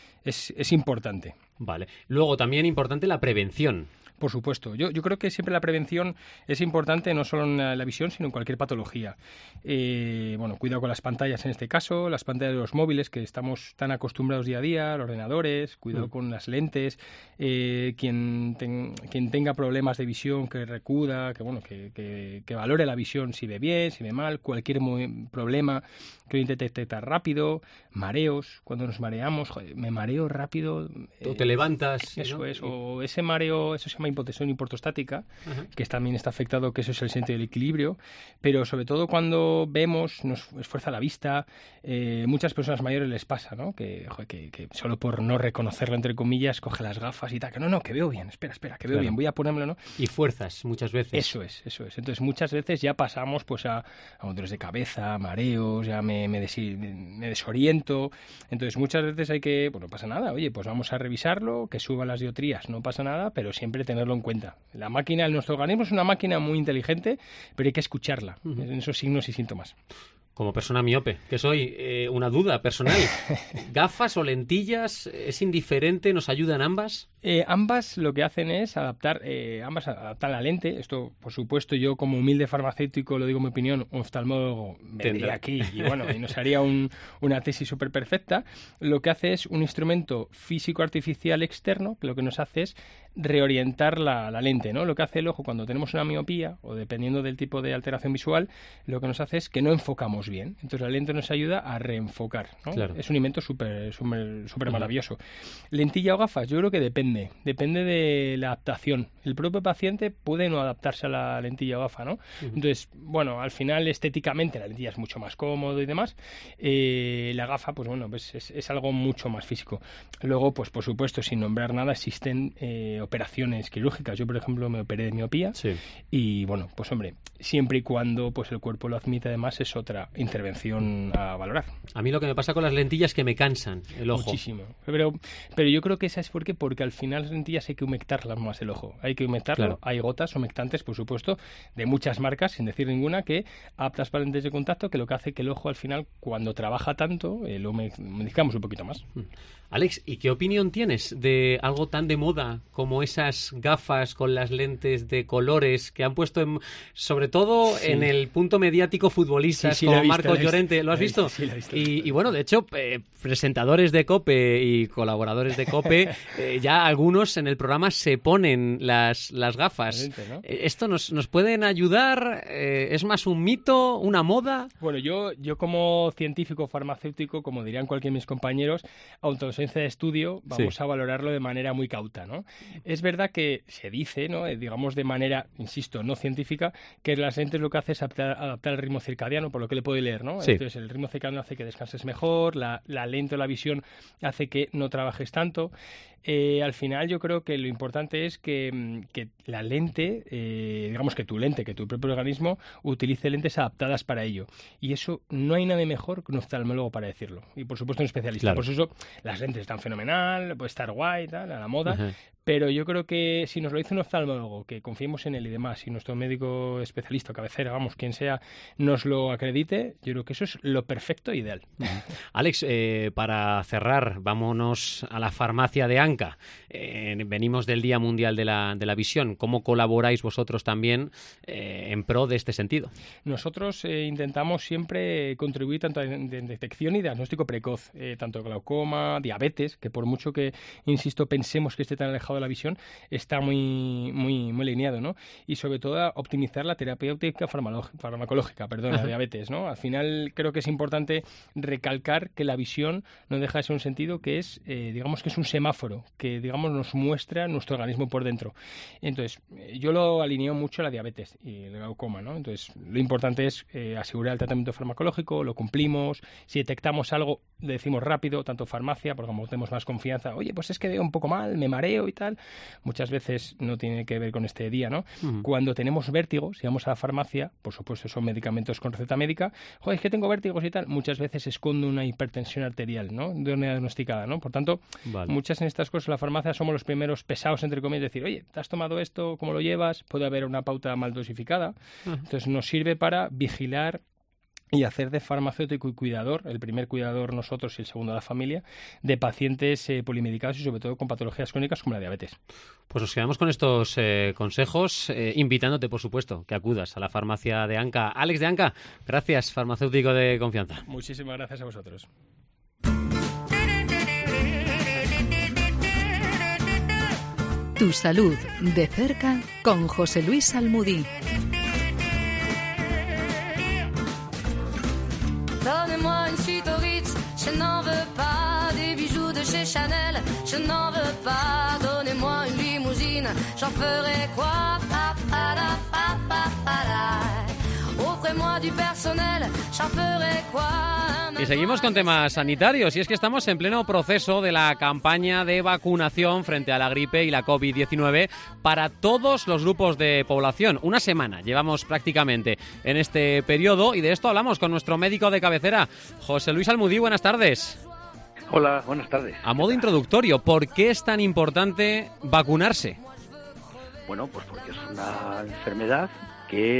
Es importante. Vale. Luego, también importante la prevención. Por supuesto. Yo creo que siempre la prevención es importante, no solo en la visión, sino en cualquier patología. Cuidado con las pantallas en este caso, las pantallas de los móviles, que estamos tan acostumbrados día a día, los ordenadores, cuidado con las lentes, quien tenga problemas de visión, que recuda, que valore la visión, si ve bien, si ve mal, cualquier problema que lo intente detectar rápido, mareos, cuando nos mareamos, me mareo rápido. Tú te levantas. Eso, ¿no? es, o ese mareo, eso se llama hipotensión hiportostática, que también está afectado, que eso es el sentido del equilibrio, pero sobre todo cuando vemos, nos esfuerza la vista, muchas personas mayores les pasa, ¿no? Que solo por no reconocerlo, entre comillas, coge las gafas y tal, que veo bien, espera, que veo bien, voy a ponérmelo, ¿no? Y fuerzas muchas veces. Eso es. Entonces muchas veces ya pasamos pues a dolores de cabeza, mareos, ya me desoriento. Entonces muchas veces hay que, no pasa nada, oye, pues vamos a revisarlo, que suba las dioptrías, no pasa nada, pero siempre tenerlo en cuenta. La máquina, nuestro organismo es una máquina muy inteligente, pero hay que escucharla en esos signos y síntomas. Como persona miope, que soy, una duda personal. ¿Gafas o lentillas? ¿Es indiferente? ¿Nos ayudan ambas? Ambas lo que hacen es adaptar la lente. Esto, por supuesto, yo como humilde farmacéutico, lo digo en mi opinión, un oftalmólogo vendría aquí y nos haría una tesis súper perfecta. Lo que hace es un instrumento físico-artificial externo, que lo que nos hace es reorientar la lente, ¿no? Lo que hace el ojo cuando tenemos una miopía, o dependiendo del tipo de alteración visual, lo que nos hace es que no enfocamos bien. Entonces la lente nos ayuda a reenfocar, ¿no? Claro. Es un invento súper maravilloso. ¿Lentilla o gafas? Yo creo que depende de la adaptación. El propio paciente puede no adaptarse a la lentilla o gafa, ¿no? Entonces, al final estéticamente la lentilla es mucho más cómodo y demás. La gafa, pues es algo mucho más físico. Luego, pues por supuesto, sin nombrar nada, existen operaciones quirúrgicas. Yo, por ejemplo, me operé de miopía y, siempre y cuando pues el cuerpo lo admite, además, es otra intervención a valorar. A mí lo que me pasa con las lentillas es que me cansan el ojo. Muchísimo. Pero yo creo que ¿sabes por qué? Porque al final las lentillas hay que humectarlas más el ojo. Hay que humectarlo. Claro. Hay gotas humectantes, por supuesto, de muchas marcas, sin decir ninguna, que aptas para lentes de contacto, que lo que hace que el ojo al final, cuando trabaja tanto, lo humedicamos un poquito más. Alex, ¿y qué opinión tienes de algo tan de moda como esas gafas con las lentes de colores que han puesto sobre todo en el punto mediático futbolistas como Marcos Llorente? ¿Lo has visto? Sí, lo he visto. Y bueno, de hecho, presentadores de COPE y colaboradores de COPE, ya algunos en el programa se ponen las gafas. ¿No? ¿Esto nos pueden ayudar? ¿Es más un mito, una moda? Bueno, yo como científico farmacéutico, como dirían cualquiera de mis compañeros, autodocencia de estudio, vamos a valorarlo de manera muy cauta, ¿no? Es verdad que se dice, ¿no? Digamos de manera, insisto, no científica, que las lentes lo que hace es adaptar el ritmo circadiano, por lo que le puedo leer, ¿no? Sí. Entonces el ritmo circadiano hace que descanses mejor, la lente o la visión hace que no trabajes tanto. Al final yo creo que lo importante es que la lente, digamos que tu lente, que tu propio organismo utilice lentes adaptadas para ello. Y eso no hay nadie mejor que un oftalmólogo para decirlo. Y por supuesto un especialista. Claro. Por eso las lentes están fenomenal, puede estar guay, tal, a la moda. Pero yo creo que si nos lo dice un oftalmólogo, que confiemos en él y demás, y nuestro médico especialista, cabecera, quien sea, nos lo acredite, yo creo que eso es lo perfecto e ideal. Alex, para cerrar, vámonos a la farmacia de Anca. Venimos del Día Mundial de la Visión. ¿Cómo colaboráis vosotros también en pro de este sentido? Nosotros intentamos siempre contribuir tanto en detección y diagnóstico precoz, tanto glaucoma, diabetes, que por mucho que, insisto, pensemos que esté tan alejado de la visión, está muy alineado, ¿no? Y sobre todo a optimizar la terapéutica farmacológica, la diabetes, ¿no? Al final creo que es importante recalcar que la visión no deja de ser un sentido que es, digamos que es un semáforo, que digamos nos muestra nuestro organismo por dentro. Entonces, yo lo alineo mucho a la diabetes y el glaucoma, ¿no? Entonces, lo importante es asegurar el tratamiento farmacológico, lo cumplimos, si detectamos algo, le decimos rápido, tanto farmacia, porque como tenemos más confianza, oye, pues es que veo un poco mal, me mareo y tal. Muchas veces no tiene que ver con este día, ¿no? Cuando tenemos vértigo, si vamos a la farmacia, por supuesto son medicamentos con receta médica, joder, es que tengo vértigos y tal, muchas veces esconde una hipertensión arterial, ¿no? De una diagnosticada, ¿no? Por tanto, muchas en estas cosas en la farmacia somos los primeros pesados, entre comillas, decir, oye, ¿te has tomado esto? ¿Cómo lo llevas? Puede haber una pauta mal dosificada. Entonces nos sirve para vigilar y hacer de farmacéutico y cuidador, el primer cuidador nosotros y el segundo la familia, de pacientes polimedicados y sobre todo con patologías crónicas como la diabetes. Pues nos quedamos con estos consejos, invitándote, por supuesto, que acudas a la farmacia de Anca. Alex de Anca, gracias, farmacéutico de confianza. Muchísimas gracias a vosotros. Tu salud de cerca con José Luis Almudí. Donnez-moi une suite au Ritz, je n'en veux pas. Des bijoux de chez Chanel, je n'en veux pas. Donnez-moi une limousine, j'en ferai quoi? Pa, pa, da, pa, pa, pa, da. Offrez-moi du personnel, j'en ferai quoi? Y seguimos con temas sanitarios, y es que estamos en pleno proceso de la campaña de vacunación frente a la gripe y la COVID-19 para todos los grupos de población. Una semana llevamos prácticamente en este periodo, y de esto hablamos con nuestro médico de cabecera, José Luis Almudí. Buenas tardes. Hola, buenas tardes. A modo introductorio, ¿por qué es tan importante vacunarse? Bueno, pues porque es una enfermedad que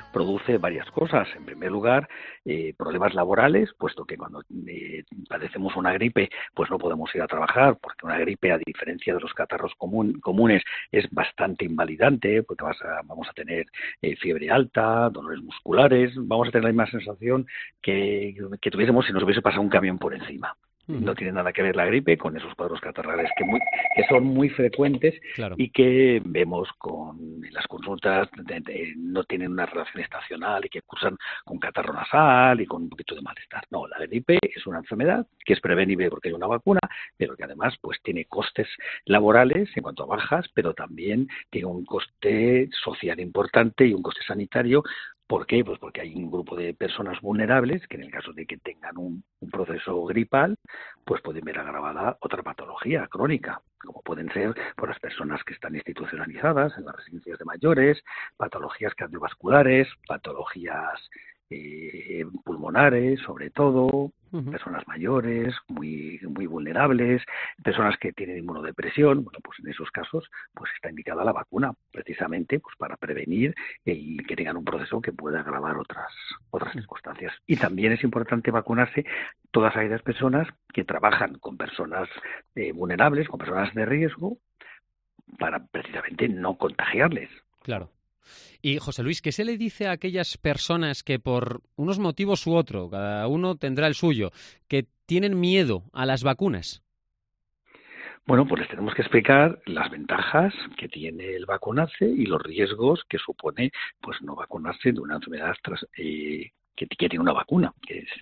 produce varias cosas. En primer lugar, problemas laborales, puesto que cuando padecemos una gripe, pues no podemos ir a trabajar, porque una gripe, a diferencia de los catarros comunes, es bastante invalidante, porque vamos a tener fiebre alta, dolores musculares, vamos a tener la misma sensación que tuviésemos si nos hubiese pasado un camión por encima. No tiene nada que ver la gripe con esos cuadros catarrales que son muy frecuentes, claro, y que vemos en las consultas, no tienen una relación estacional y que cursan con catarro nasal y con un poquito de malestar. No, la gripe es una enfermedad que es prevenible porque hay una vacuna, pero que además pues tiene costes laborales en cuanto a bajas, pero también tiene un coste social importante y un coste sanitario. ¿Por qué? Pues porque hay un grupo de personas vulnerables que en el caso de que tengan un proceso gripal, pues pueden ver agravada otra patología crónica, como pueden ser por las personas que están institucionalizadas en las residencias de mayores, patologías cardiovasculares, patologías pulmonares, sobre todo, personas mayores, muy vulnerables, personas que tienen inmunodepresión. Bueno, pues en esos casos pues está indicada la vacuna, precisamente pues para prevenir que tengan un proceso que pueda agravar otras circunstancias. Y también es importante vacunarse todas aquellas personas que trabajan con personas vulnerables, con personas de riesgo, para precisamente no contagiarles. Claro. Y, José Luis, ¿qué se le dice a aquellas personas que por unos motivos u otro, cada uno tendrá el suyo, que tienen miedo a las vacunas? Bueno, pues les tenemos que explicar las ventajas que tiene el vacunarse y los riesgos que supone pues no vacunarse de una enfermedad que tiene una vacuna,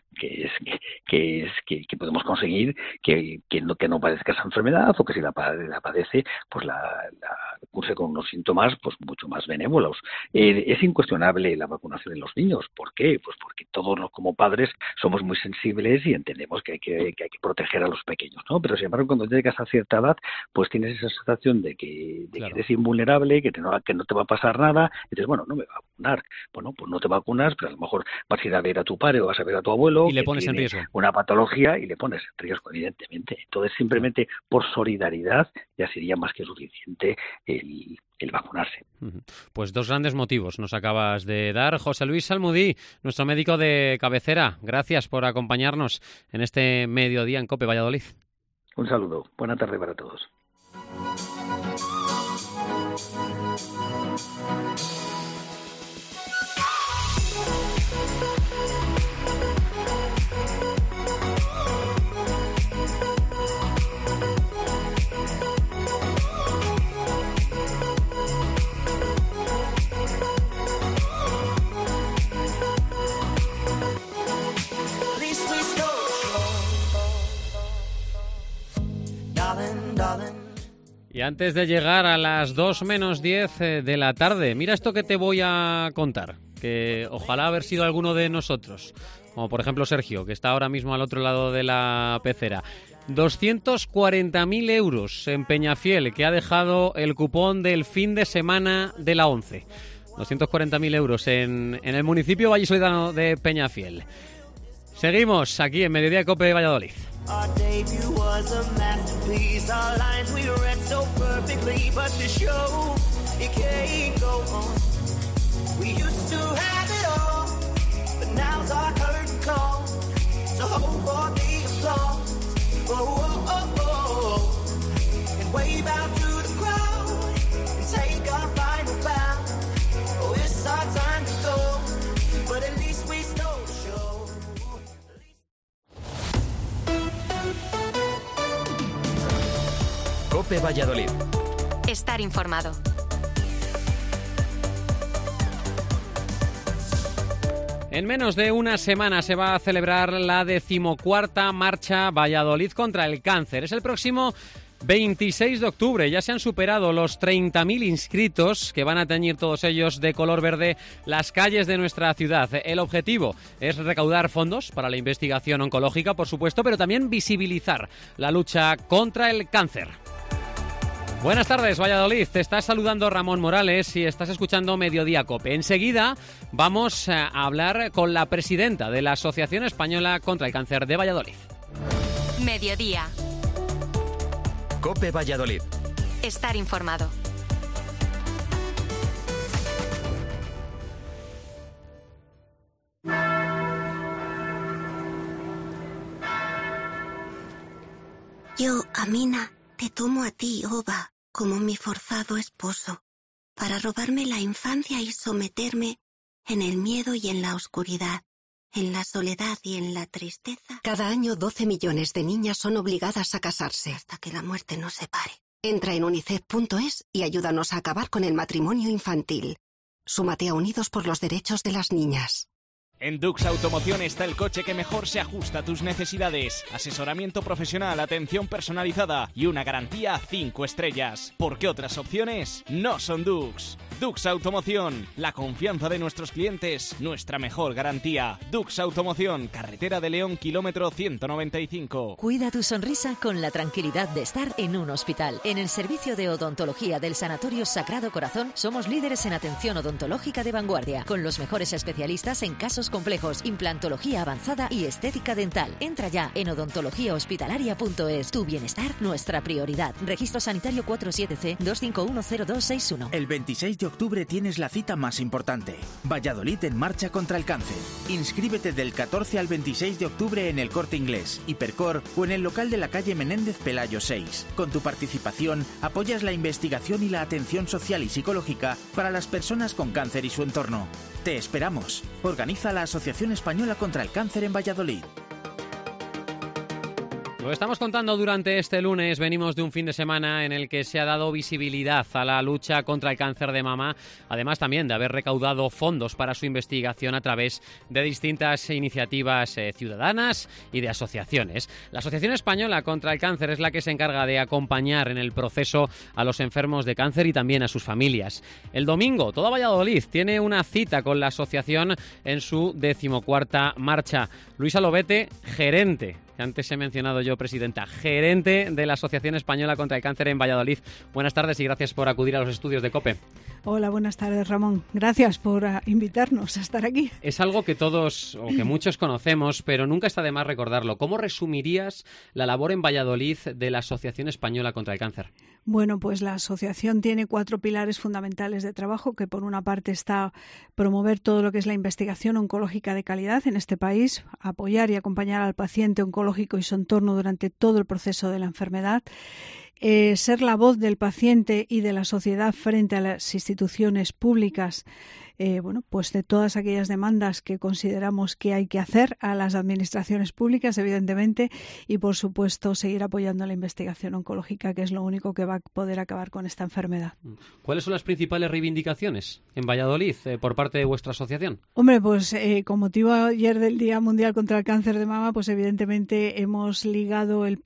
que podemos conseguir que no padezca esa enfermedad, o que si la padece, pues la curse con unos síntomas pues mucho más benévolos. Es incuestionable la vacunación en los niños. ¿Por qué? Pues porque todos como padres somos muy sensibles y entendemos que hay que proteger a los pequeños, ¿no? Pero sin embargo, cuando llegas a cierta edad, pues tienes esa sensación de que eres invulnerable, que no te va a pasar nada, y dices, bueno, no me va a vacunar. Bueno, pues no te vacunas, pero a lo mejor vas a ir a ver a tu padre o vas a ver a tu abuelo y le pones en riesgo una patología y le pones en riesgo, evidentemente. Entonces, simplemente por solidaridad ya sería más que suficiente el vacunarse. Pues 2 grandes motivos nos acabas de dar. José Luis Salmudí, nuestro médico de cabecera, gracias por acompañarnos en este mediodía en COPE Valladolid. Un saludo, buena tarde para todos. Y antes de llegar a las 2 menos 10 de la tarde, mira esto que te voy a contar, que ojalá haber sido alguno de nosotros, como por ejemplo Sergio, que está ahora mismo al otro lado de la pecera. 240.000 euros en Peñafiel, que ha dejado el cupón del fin de semana de la 11. 240.000 euros en el municipio vallisoletano de Peñafiel. Seguimos aquí en Mediodía COPE Valladolid. Our debut was a masterpiece. Our lines we read so perfectly, but the show, it can't go on. We used to have it all, but now's our curtain call. So hold for the applause. Oh, oh, oh, oh. And wave out to the crowd and take our final bow. Oh, it's our time to go, but at least we stole the show. COPE Valladolid. Estar informado. En menos de una semana se va a celebrar la 14ª Marcha Valladolid contra el Cáncer. Es el próximo 26 de octubre. Ya se han superado los 30.000 inscritos, que van a teñir todos ellos de color verde las calles de nuestra ciudad. El objetivo es recaudar fondos para la investigación oncológica, por supuesto, pero también visibilizar la lucha contra el cáncer. Buenas tardes, Valladolid. Te está saludando Ramón Morales y estás escuchando Mediodía COPE. Enseguida vamos a hablar con la presidenta de la Asociación Española contra el Cáncer de Valladolid. Mediodía. COPE Valladolid. Estar informado. Yo, Amina, te tomo a ti, Oba, como mi forzado esposo, para robarme la infancia y someterme en el miedo y en la oscuridad, en la soledad y en la tristeza. Cada año 12 millones de niñas son obligadas a casarse. Hasta que la muerte nos separe. Entra en unicef.es y ayúdanos a acabar con el matrimonio infantil. Súmate a Unidos por los Derechos de las Niñas. En Dux Automoción está el coche que mejor se ajusta a tus necesidades. Asesoramiento profesional, atención personalizada y una garantía 5 estrellas. ¿Por qué otras opciones no son Dux? Dux Automoción, la confianza de nuestros clientes, nuestra mejor garantía. Dux Automoción, carretera de León, kilómetro 195. Cuida tu sonrisa con la tranquilidad de estar en un hospital. En el servicio de odontología del Sanatorio Sagrado Corazón somos líderes en atención odontológica de vanguardia, con los mejores especialistas en casos complejos, implantología avanzada y estética dental. Entra ya en odontologíahospitalaria.es. Tu bienestar, nuestra prioridad. Registro sanitario 47C 2510261. El 26 de octubre tienes la cita más importante. Valladolid en marcha contra el cáncer. Inscríbete del 14 al 26 de octubre en el Corte Inglés, Hipercor o en el local de la calle Menéndez Pelayo 6. Con tu participación apoyas la investigación y la atención social y psicológica para las personas con cáncer y su entorno. Te esperamos. Organiza la Asociación Española contra el Cáncer en Valladolid. Lo estamos contando durante este lunes. Venimos de un fin de semana en el que se ha dado visibilidad a la lucha contra el cáncer de mama, además también de haber recaudado fondos para su investigación a través de distintas iniciativas ciudadanas y de asociaciones. La Asociación Española contra el Cáncer es la que se encarga de acompañar en el proceso a los enfermos de cáncer y también a sus familias. El domingo, todo Valladolid tiene una cita con la asociación en su 14ª marcha. Luisa Lobete, gerente, que antes he mencionado yo, presidenta, gerente de la Asociación Española contra el Cáncer en Valladolid. Buenas tardes y gracias por acudir a los estudios de COPE. Hola, buenas tardes, Ramón. Gracias por invitarnos a estar aquí. Es algo que todos o que muchos conocemos, pero nunca está de más recordarlo. ¿Cómo resumirías la labor en Valladolid de la Asociación Española contra el Cáncer? Bueno, pues la asociación tiene 4 pilares fundamentales de trabajo, que por una parte está promover todo lo que es la investigación oncológica de calidad en este país, apoyar y acompañar al paciente oncológico y su entorno durante todo el proceso de la enfermedad, ser la voz del paciente y de la sociedad frente a las instituciones públicas, pues de todas aquellas demandas que consideramos que hay que hacer a las administraciones públicas, evidentemente, y por supuesto seguir apoyando la investigación oncológica, que es lo único que va a poder acabar con esta enfermedad. ¿Cuáles son las principales reivindicaciones en Valladolid por parte de vuestra asociación? Hombre, pues con motivo ayer del Día Mundial contra el Cáncer de Mama, pues evidentemente hemos ligado el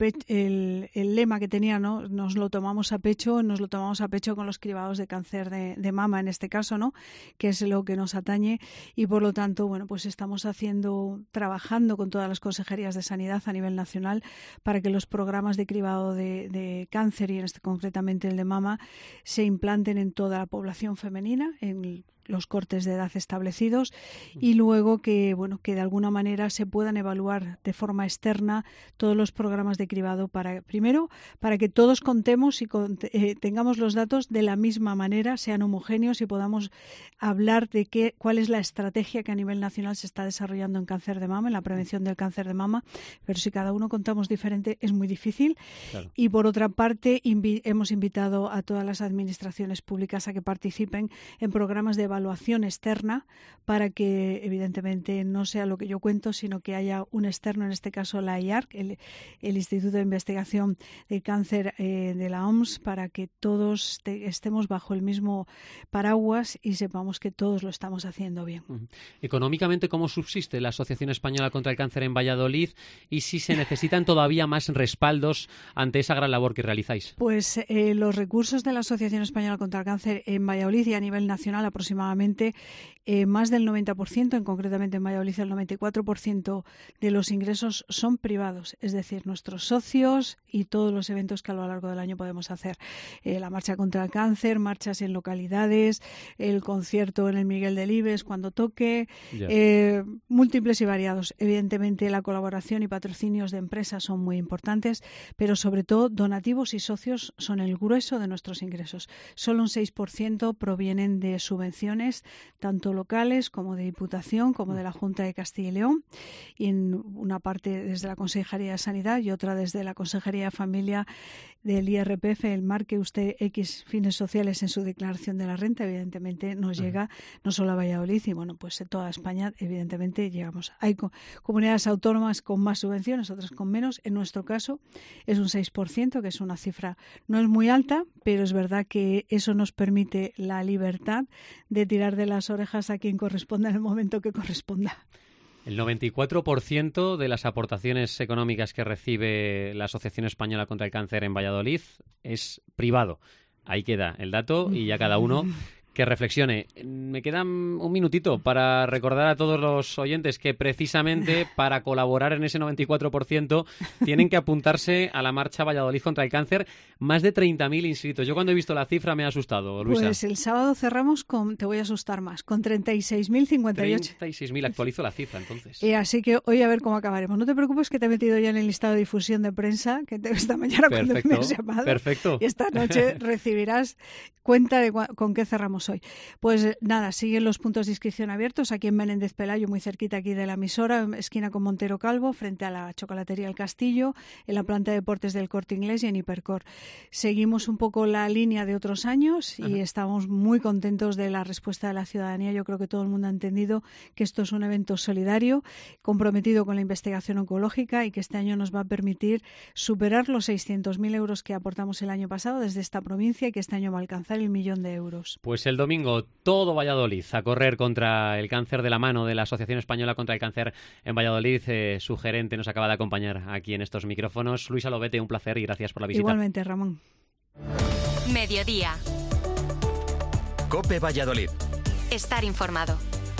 lema que tenía, ¿no? Nos lo tomamos a pecho con los cribados de cáncer de mama, en este caso, ¿no? Que es lo que nos atañe, y por lo tanto, bueno, pues estamos trabajando con todas las consejerías de sanidad a nivel nacional para que los programas de cribado de cáncer, y concretamente el de mama, se implanten en toda la población femenina, en los cortes de edad establecidos, y luego que de alguna manera se puedan evaluar de forma externa todos los programas de cribado para que todos contemos y tengamos los datos de la misma manera, sean homogéneos y podamos hablar de cuál es la estrategia que a nivel nacional se está desarrollando en cáncer de mama, en la prevención del cáncer de mama, pero si cada uno contamos diferente es muy difícil. Claro. Y por otra parte hemos invitado a todas las administraciones públicas a que participen en programas de evaluación externa para que evidentemente no sea lo que yo cuento, sino que haya un externo, en este caso la IARC, el Instituto de Investigación de Cáncer de la OMS, para que todos estemos bajo el mismo paraguas y sepamos que todos lo estamos haciendo bien. Económicamente, ¿cómo subsiste la Asociación Española contra el Cáncer en Valladolid y si se necesitan todavía más respaldos ante esa gran labor que realizáis? Pues los recursos de la Asociación Española contra el Cáncer en Valladolid y a nivel nacional aproximadamente más del 90%, concretamente en Valladolid el 94% de los ingresos son privados, es decir, nuestros socios y todos los eventos que a lo largo del año podemos hacer. La marcha contra el cáncer, marchas en localidades, el concierto en el Miguel Delibes cuando toque, múltiples y variados. Evidentemente la colaboración y patrocinios de empresas son muy importantes, pero sobre todo donativos y socios son el grueso de nuestros ingresos. Solo un 6% provienen de subvenciones subvenciones, tanto locales como de Diputación, como de la Junta de Castilla y León, y en una parte desde la Consejería de Sanidad y otra desde la Consejería de Familia del IRPF. El marque usted X fines sociales en su declaración de la renta, evidentemente nos llega no solo a Valladolid, y bueno, pues en toda España, evidentemente llegamos. Hay comunidades autónomas con más subvenciones, otras con menos. En nuestro caso es un 6%, que es una cifra, no es muy alta, pero es verdad que eso nos permite la libertad de tirar de las orejas a quien corresponda en el momento que corresponda. El 94% de las aportaciones económicas que recibe la Asociación Española contra el Cáncer en Valladolid es privado. Ahí queda el dato y ya cada uno que reflexione. Me queda un minutito para recordar a todos los oyentes que precisamente para colaborar en ese 94% tienen que apuntarse a la marcha Valladolid contra el cáncer. Más de 30.000 inscritos. Yo cuando he visto la cifra me ha asustado, Luisa. Pues el sábado cerramos con, te voy a asustar más, con 36.058. 36.000, actualizo la cifra entonces. Así que hoy a ver cómo acabaremos. No te preocupes que te he metido ya en el listado de difusión de prensa, que esta mañana cuando me has llamado. Perfecto. Y esta noche recibirás cuenta de con qué cerramos hoy. Pues nada, siguen los puntos de inscripción abiertos aquí en Menéndez Pelayo, muy cerquita aquí de la emisora, esquina con Montero Calvo, frente a la Chocolatería El Castillo, en la planta de deportes del Corte Inglés y en Hipercor. Seguimos un poco la línea de otros años y estamos muy contentos de la respuesta de la ciudadanía. Yo creo que todo el mundo ha entendido que esto es un evento solidario, comprometido con la investigación oncológica y que este año nos va a permitir superar los 600.000 euros que aportamos el año pasado desde esta provincia y que este año va a alcanzar el 1.000.000 de euros. Pues el domingo todo Valladolid a correr contra el cáncer de la mano de la Asociación Española contra el Cáncer en Valladolid. Su gerente nos acaba de acompañar aquí en estos micrófonos. Luisa Lobete, un placer y gracias por la visita. Igualmente, Ramón. Mediodía. COPE Valladolid. Estar informado.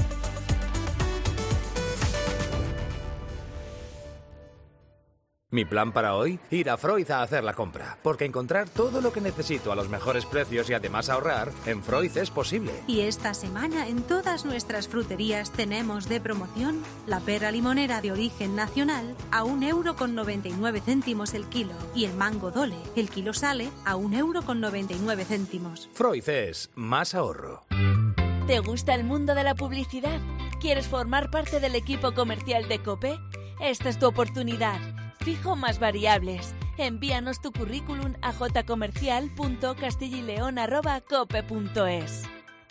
Mi plan para hoy, ir a Freud a hacer la compra, porque encontrar todo lo que necesito a los mejores precios y además ahorrar, en Freud es posible. Y esta semana en todas nuestras fruterías tenemos de promoción la pera limonera de origen nacional a 1,99 € el kilo y el mango dole, el kilo sale a 1,99 €. Freud es más ahorro. ¿Te gusta el mundo de la publicidad? ¿Quieres formar parte del equipo comercial de COPE? Esta es tu oportunidad. Fijo más variables. Envíanos tu currículum a jcomercial.castiglileon@cope.es.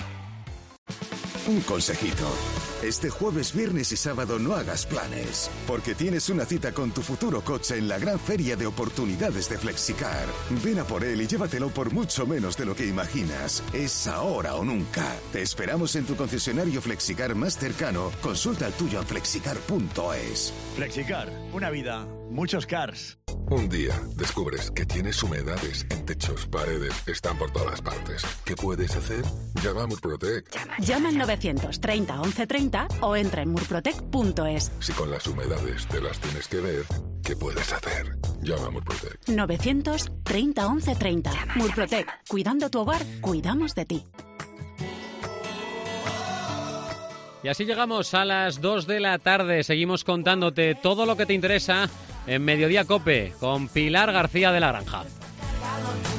Un consejito. Este jueves, viernes y sábado no hagas planes, porque tienes una cita con tu futuro coche en la gran feria de oportunidades de Flexicar. Ven a por él y llévatelo por mucho menos de lo que imaginas. Es ahora o nunca. Te esperamos en tu concesionario Flexicar más cercano. Consulta el tuyo en flexicar.es. Flexicar, una vida, muchos cars. Un día descubres que tienes humedades en techos, paredes, están por todas partes. ¿Qué puedes hacer? Llama a Murprotec. Llama al 930 1130 o entra en murprotec.es. Si con las humedades te las tienes que ver, ¿qué puedes hacer? Llama a Murprotec. 930 1130. Murprotec. Cuidando tu hogar, cuidamos de ti. Y así llegamos a las 2 de la tarde. Seguimos contándote todo lo que te interesa en Mediodía COPE con Pilar García de la Granja.